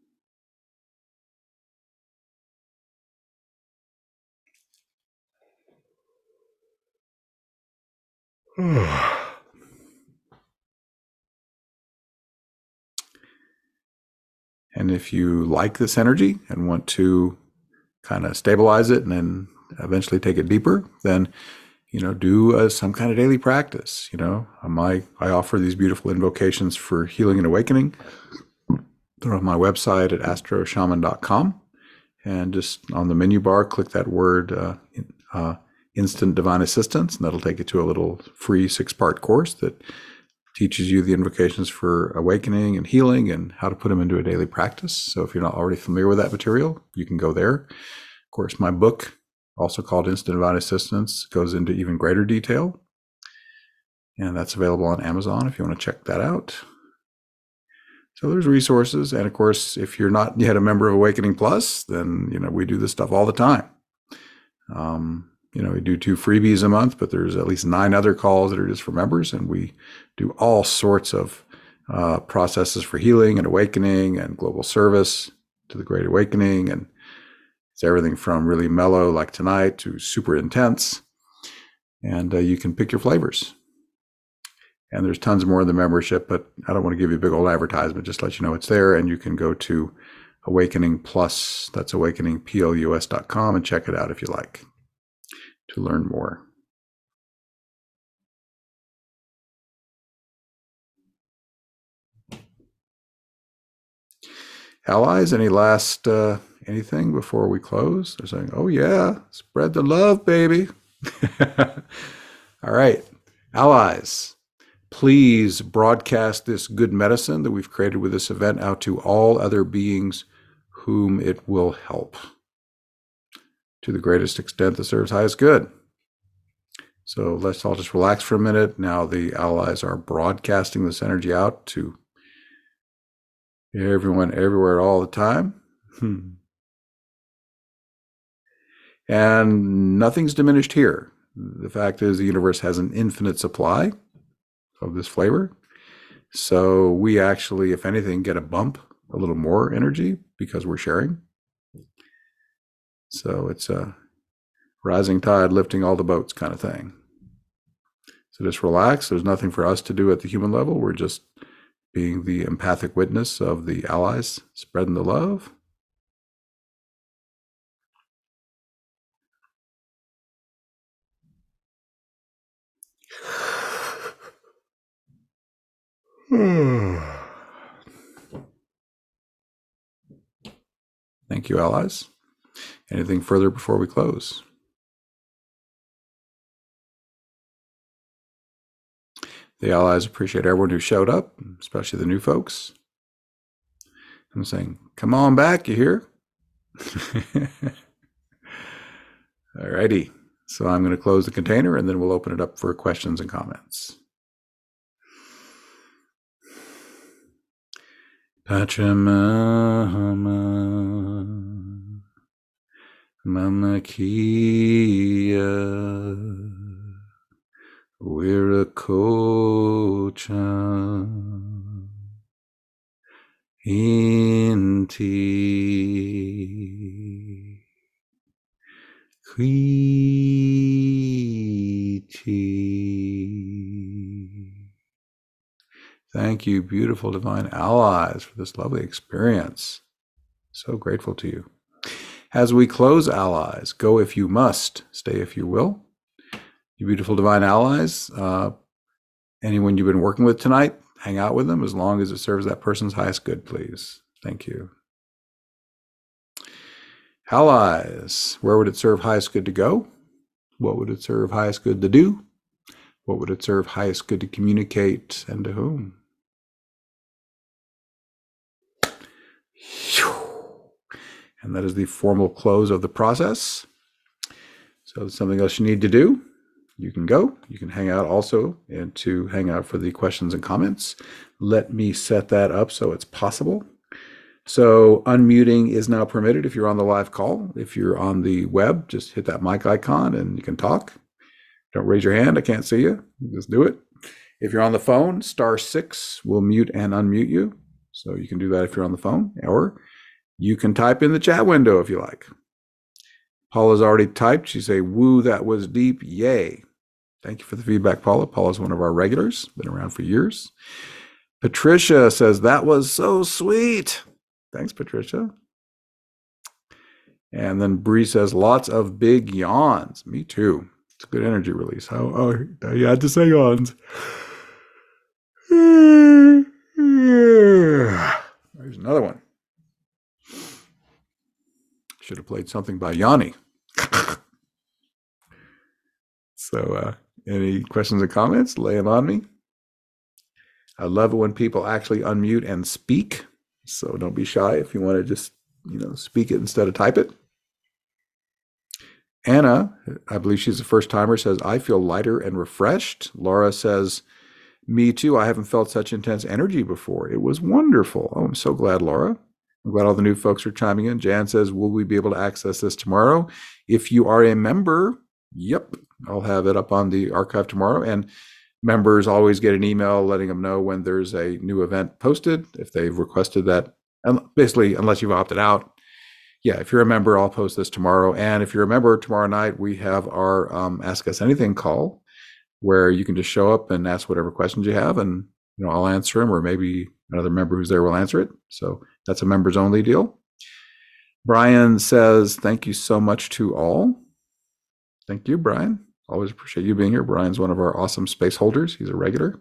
Speaker 1: And if you like this energy and want to kind of stabilize it and then eventually take it deeper, then do some kind of daily practice. I offer these beautiful invocations for healing and awakening. They're on my website at astroshaman.com, and just on the menu bar, click that word Instant Divine Assistance, and that'll take you to a little free 6-part course that teaches you the invocations for awakening and healing and how to put them into a daily practice. So if you're not already familiar with that material, you can go there. Of course, my book, also called Instant Divine Assistance, goes into even greater detail. And that's available on Amazon if you want to check that out. So there's resources. And of course, if you're not yet a member of Awakening Plus, then, we do this stuff all the time. We do 2 freebies a month, but there's at least 9 other calls that are just for members. And we do all sorts of processes for healing and awakening and global service to the Great Awakening. And it's everything from really mellow like tonight to super intense. And you can pick your flavors. And there's tons more in the membership, but I don't want to give you a big old advertisement, just let you know it's there. And you can go to Awakening Plus, that's awakeningplus.com, and check it out if you like to learn more. Allies, any last anything before we close? They're saying, oh yeah, spread the love, baby. All right, allies, please broadcast this good medicine that we've created with this event out to all other beings whom it will help to the greatest extent that serves highest good. So let's all just relax for a minute. Now the allies are broadcasting this energy out to everyone, everywhere, all the time. And nothing's diminished here. The fact is the universe has an infinite supply of this flavor. So we actually, if anything, get a little more energy because we're sharing. So it's a rising tide lifting all the boats kind of thing. So just relax. There's nothing for us to do at the human level. We're just being the empathic witness of the allies, spreading the love. Thank you, allies. Anything further before we close? The allies appreciate everyone who showed up, especially the new folks. I'm saying, come on back, you hear? All righty. So I'm going to close the container and then we'll open it up for questions and comments. Pachamama Mama Kia Wirakocha Inti Kriti. Thank you, beautiful divine allies, for this lovely experience. So grateful to you. As we close, allies, go if you must, stay if you will. You beautiful divine allies, anyone you've been working with tonight, hang out with them as long as it serves that person's highest good, please. Thank you. Allies, where would it serve highest good to go? What would it serve highest good to do? What would it serve highest good to communicate, and to whom? And that is the formal close of the process. So if something else you need to do, you can go. You can hang out also, and to hang out for the questions and comments. Let me set that up so it's possible. So unmuting is now permitted if you're on the live call. If you're on the web, just hit that mic icon and you can talk. Don't raise your hand. I can't see you. Just do it. If you're on the phone, *6 will mute and unmute you. So you can do that if you're on the phone, or you can type in the chat window if you like. Paula's already typed. She say, "Woo, that was deep. Yay." Thank you for the feedback, Paula. Paula's one of our regulars, been around for years. Patricia says, "That was so sweet." Thanks, Patricia. And then Bree says, "Lots of big yawns." Me too. It's a good energy release. Oh, you had to say yawns. There's another one. Should have played something by Yanni. So, any questions or comments? Lay them on me. I love it when people actually unmute and speak. So don't be shy if you want to just, speak it instead of type it. Anna, I believe she's a first timer, says, "I feel lighter and refreshed." Laura says, "Me too. I haven't felt such intense energy before. It was wonderful." Oh, I'm so glad, Laura. I'm glad all the new folks are chiming in. Jan says, "Will we be able to access this tomorrow?" If you are a member, yep, I'll have it up on the archive tomorrow. And members always get an email letting them know when there's a new event posted, if they've requested that. And basically, unless you've opted out, yeah, if you're a member, I'll post this tomorrow. And if you're a member, tomorrow night, we have our Ask Us Anything call, where you can just show up and ask whatever questions you have, and I'll answer them, or maybe another member who's there will answer it. So that's a members only deal. Brian says, "Thank you so much to all." Thank you, Brian. Always appreciate you being here. Brian's one of our awesome space holders. He's a regular,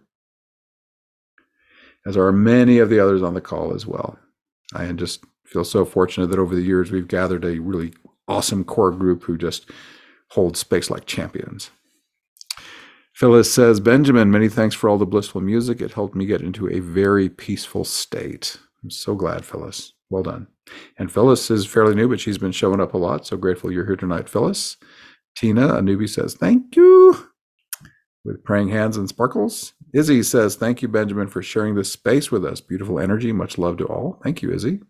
Speaker 1: as are many of the others on the call as well. I just feel so fortunate that over the years we've gathered a really awesome core group who just hold space like champions. Phyllis says, "Benjamin, many thanks for all the blissful music. It helped me get into a very peaceful state." I'm so glad, Phyllis. Well done. And Phyllis is fairly new, but she's been showing up a lot. So grateful you're here tonight, Phyllis. Tina, a newbie, says, "Thank you," with praying hands and sparkles. Izzy says, "Thank you, Benjamin, for sharing this space with us. Beautiful energy. Much love to all." Thank you, Izzy.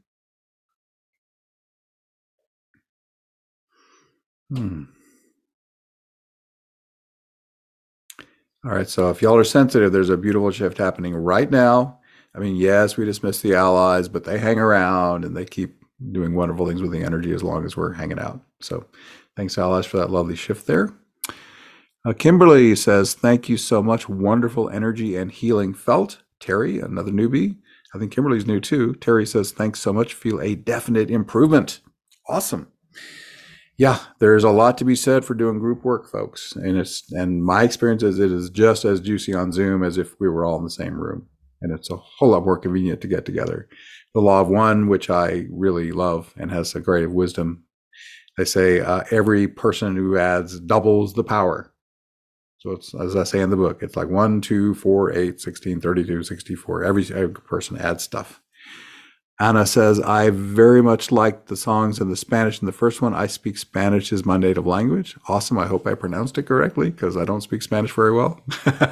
Speaker 1: All right, so if y'all are sensitive, there's a beautiful shift happening right now. I mean, yes, we dismiss the allies, but they hang around and they keep doing wonderful things with the energy as long as we're hanging out. So thanks, allies, for that lovely shift there. Kimberly says, "Thank you so much. Wonderful energy and healing felt." Terry, another newbie. I think Kimberly's new too. Terry says, "Thanks so much. Feel a definite improvement." Awesome. Yeah, there's a lot to be said for doing group work, folks. And my experience is it is just as juicy on Zoom as if we were all in the same room. And it's a whole lot more convenient to get together. The law of one, which I really love and has a great wisdom. They say every person who adds doubles the power. So it's, as I say in the book, it's like 1, 2, 4, 8, 16, 32, 64. Every person adds stuff. Anna says, "I very much liked the songs in the Spanish in the first one. I speak Spanish is my native language." Awesome. I hope I pronounced it correctly because I don't speak Spanish very well.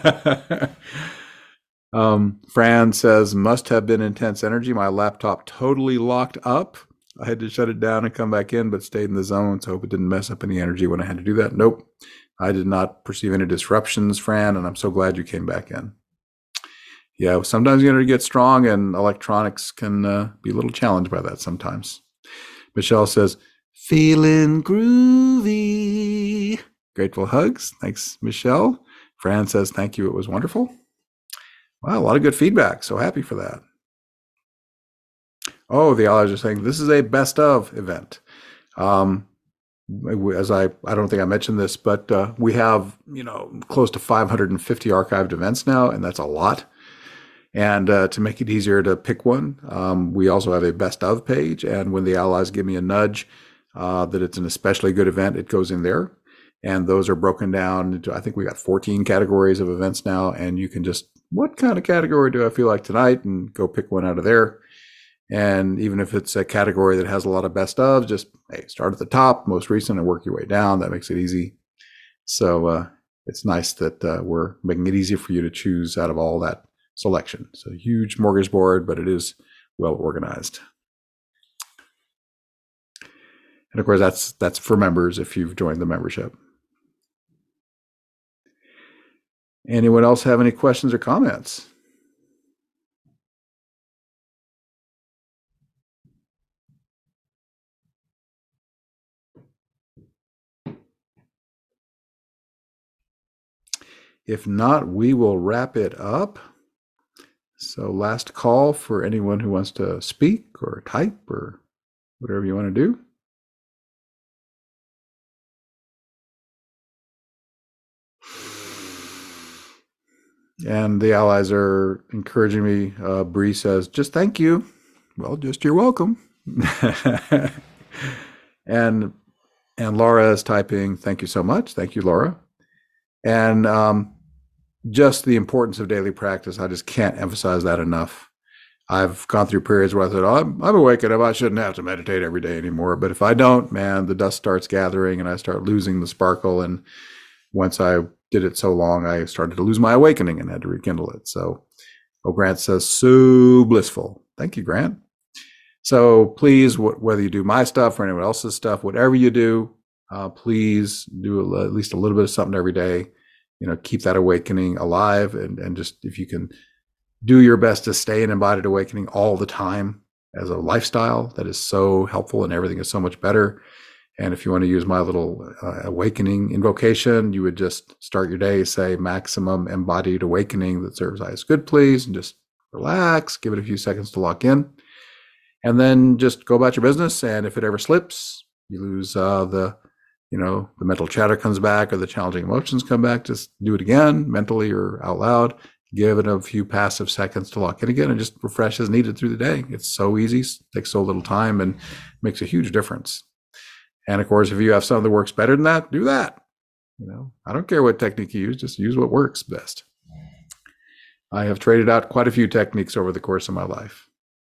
Speaker 1: Fran says, "Must have been intense energy. My laptop totally locked up. I had to shut it down and come back in, but stayed in the zone. So I hope it didn't mess up any energy when I had to do that." Nope. I did not perceive any disruptions, Fran, and I'm so glad you came back in. Yeah, sometimes the energy gets strong and electronics can be a little challenged by that sometimes. Michelle says, "Feeling groovy." Grateful hugs. Thanks, Michelle. Fran says, "Thank you. It was wonderful." Wow, a lot of good feedback. So happy for that. Oh, the allies are saying this is a best of event. As I don't think I mentioned this, but we have, close to 550 archived events now, and that's a lot. And to make it easier to pick one, we also have a best of page. And when the allies give me a nudge that it's an especially good event, it goes in there. And those are broken down into, I think we got 14 categories of events now. And you can just, what kind of category do I feel like tonight? And go pick one out of there. And even if it's a category that has a lot of best of, just hey, start at the top, most recent, and work your way down. That makes it easy. So it's nice that we're making it easy for you to choose out of all that selection. So huge smorgasbord, but it is well organized. And of course, that's for members if you've joined the membership. Anyone else have any questions or comments? If not, we will wrap it up. So last call for anyone who wants to speak or type or whatever you want to do. And the allies are encouraging me. Bree says, just thank you. Well, just you're welcome. and Laura is typing, thank you so much. Thank you, Laura. And just the importance of daily practice. I just can't emphasize that enough. I've gone through periods where I thought, oh, I'm awake enough. I shouldn't have to meditate every day anymore. But if I don't, man, the dust starts gathering and I start losing the sparkle. And once I did it so long, I started to lose my awakening and had to rekindle it. So, Grant says, so blissful. Thank you, Grant. So please, whether you do my stuff or anyone else's stuff, whatever you do, please do at least a little bit of something every day. Keep that awakening alive, and just if you can do your best to stay in embodied awakening all the time as a lifestyle, that is so helpful and everything is so much better. And if you want to use my little awakening invocation, you would just start your day, say maximum embodied awakening that serves highest good, please, and just relax, give it a few seconds to lock in, and then just go about your business. And if it ever slips, you lose the mental chatter comes back or the challenging emotions come back, just do it again mentally or out loud. Give it a few passive seconds to lock in again and just refresh as needed through the day. It's so easy, takes so little time, and makes a huge difference. And of course, if you have something that works better than that, do that. I don't care what technique you use, just use what works best. I have traded out quite a few techniques over the course of my life.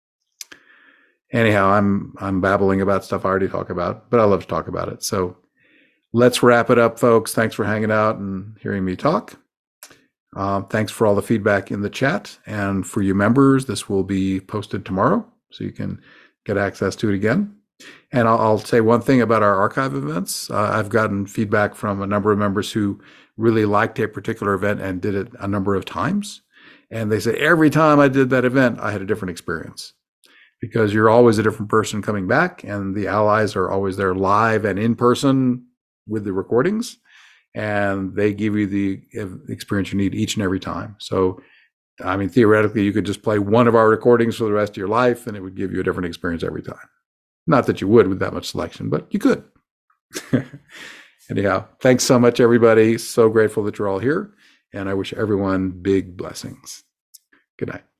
Speaker 1: Anyhow, I'm babbling about stuff I already talk about, but I love to talk about it. So let's wrap it up, folks. Thanks for hanging out and hearing me talk. Thanks for all the feedback in the chat. And for you members, this will be posted tomorrow, so you can get access to it again. And I'll say one thing about our archive events. I've gotten feedback from a number of members who really liked a particular event and did it a number of times. And they say, every time I did that event, I had a different experience. Because you're always a different person coming back, and the allies are always there live and in person with the recordings, and they give you the experience you need each and every time. So, I mean, theoretically, you could just play one of our recordings for the rest of your life, and it would give you a different experience every time. Not that you would with that much selection, but you could. Anyhow, thanks so much, everybody. So grateful that you're all here, and I wish everyone big blessings. Good night.